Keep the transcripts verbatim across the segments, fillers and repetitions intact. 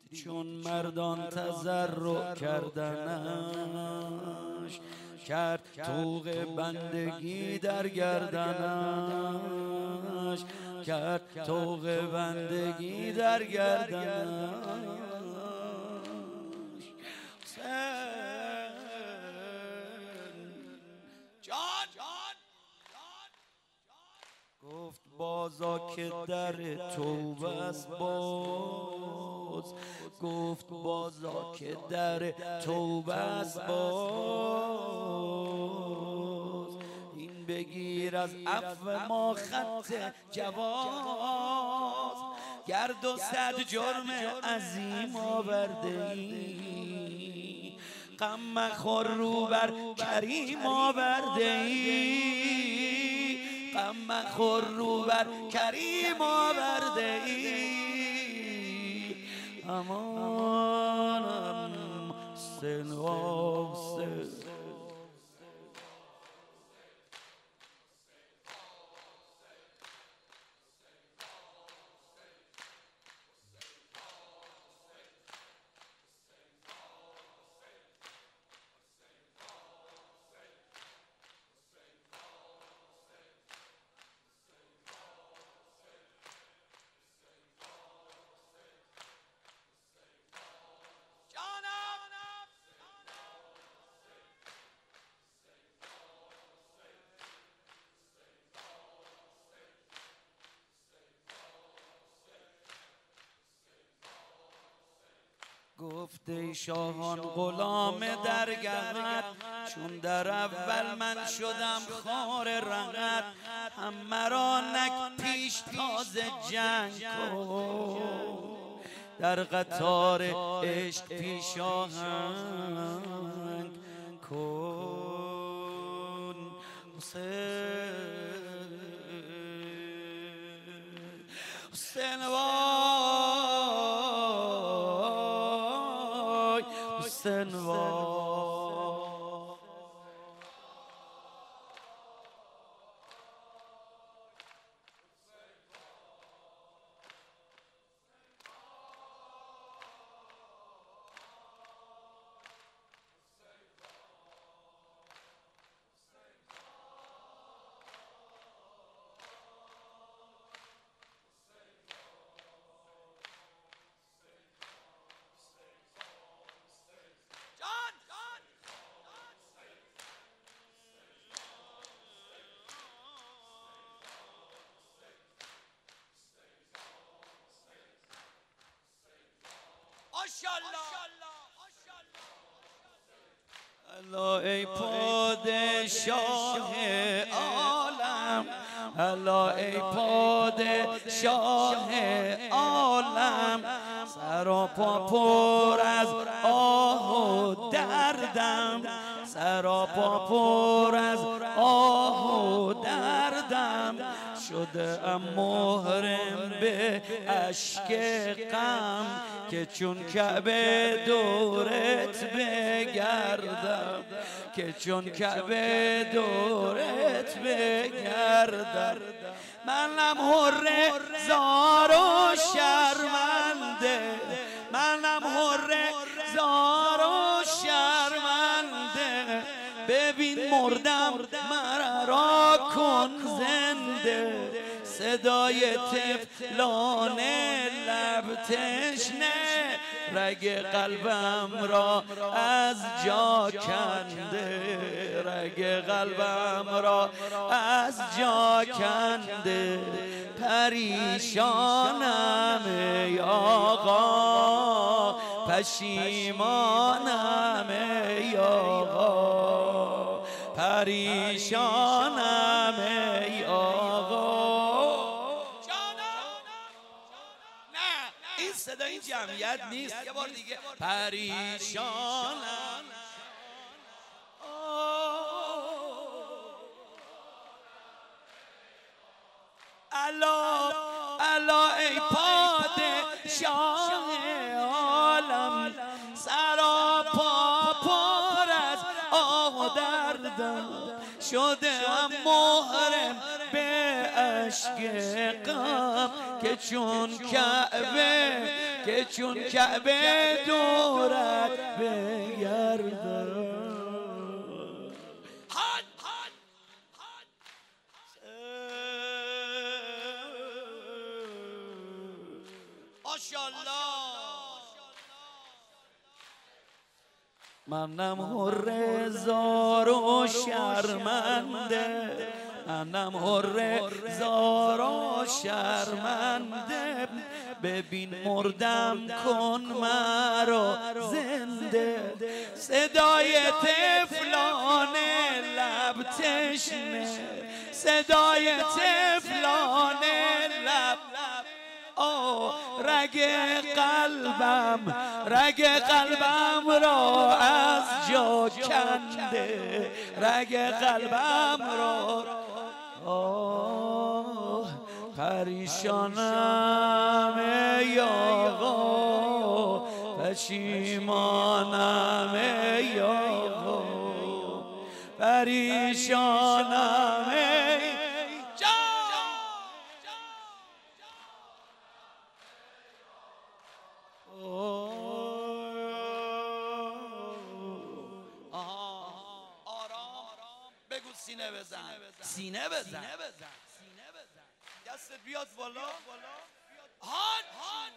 چون مردان تضرع کردنش، کرد طوق بندگی در گردنش، کرد طوق بندگی در گردنش. گفت بازا که در توبه است باز، گفت بازا که در توبه است باز، این بگیر از عفو ما خط جواز، گرد و صد جرم عظیم آورده ای، غم مخور رو بر کریم آورده ای، غم مخور رو بر کریم آورده ای. امانم سنواسه گفت ای شاهان غلام درگهت، چون در اول من شدم خار رهت، هم مرا نک پیش تازه جنگ کن، در قطار عشق پیش آهنگ کن. حسین حسین حسین وای الا ای پادشاه عالم، الا ای پادشاه عالم، سراپا پر از آه و دردم، سراپا پر از آه و دردم، شده ام محرم به اشک غم، که چون کعبه دورت بگردم، که چون کعبه دورت بگردم. منم حره زار و شرمنده، منم حره زار و شرمنده، ببین مردم مرا را کن زنده، صدای طفلانه لب تشنه، رگ قلبم را از جا کنده، رگ قلبم را از جا کنده. پریشانم ای آقا، پشیمانم ای آقا، پریشانم ای آقا. این صدا این جمعیت نیست، یه بار دیگه. پریشانم الا الا ای پادشاه عالم، سراپا پر از آه و دردم، شده ام محرم به اشک غم، که چون کعبه که چون کعبه دورت بگردم. ماشاءالله منم حر زار و شرمنده، منم حر زار و شرمنده، ببین مردم کن مرا زنده. صدای طفلان لب تشنه، صدای طفلان لب، آه رگ قلبم رگ قلبم را از جا کنده، رگ قلبم را. آه پریشانم ای آقا، پشیمانم ای آقا، پریشانم ای سینه بزن، سینه بزن، دستت بیاد بالا. هان هان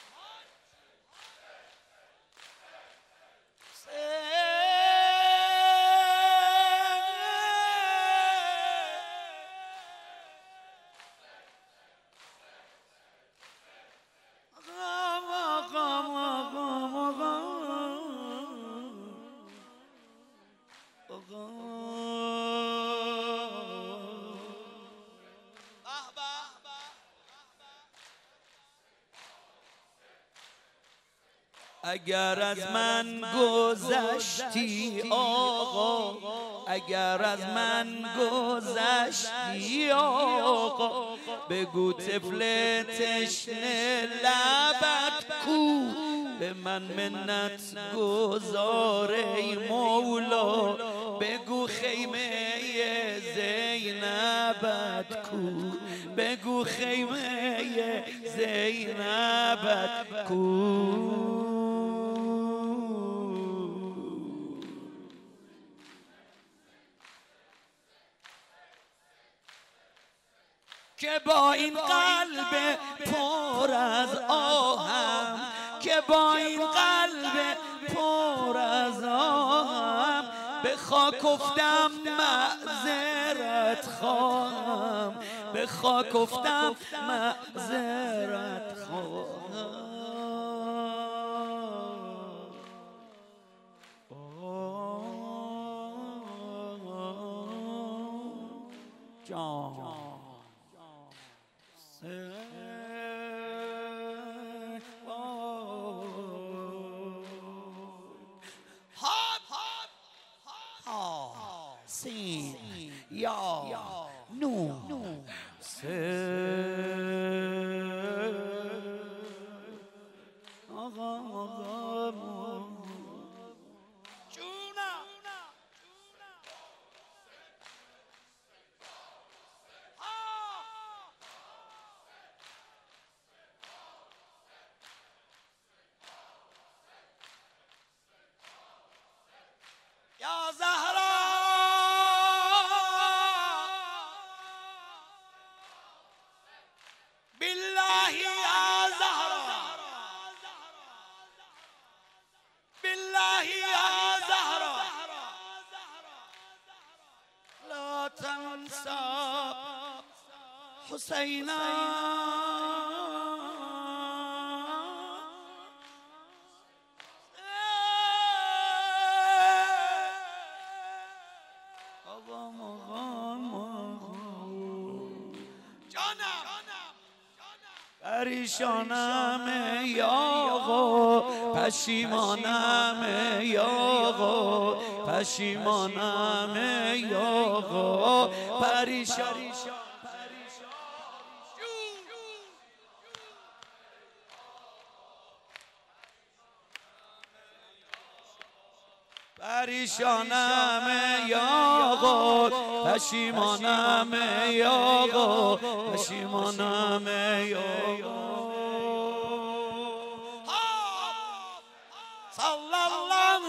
اگر از من گذشتی آقا، اگر از من گذشتی آقا، بگو طفل تشنه لبت کو، به من منت گذار ای مولا، بگو خیمه زینبت کو، بگو خیمه زینبت کو. که با این قلب پر از آهم، که با این قلب پر از آهم، به خاک افتم معذرت خواهم، به خاک افتم معذرت خواهم. جان سین یا نون سه آقا آقا جونا یا زهرا بالله یا زهرا، بالله یا زهرا لا تنسى حسینا. پریشانم ای آقا، پشیمانم ای آقا، پشیمانم ای آقا، پریشان پریشانم ای آقا، پشیمانم ای آقا، پشیمانم ای آقا. صلى الله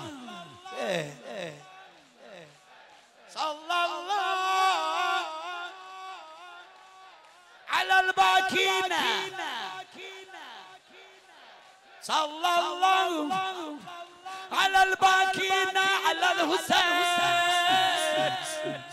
صلى الله على الباكين صلى الله على الباكين على الحسين